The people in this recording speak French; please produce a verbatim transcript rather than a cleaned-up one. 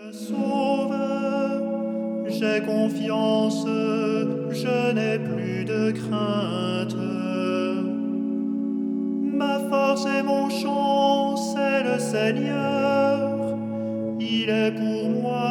me sauve. J'ai confiance, je n'ai plus de crainte. Ma force et mon chant, c'est le Seigneur. Il est pour moi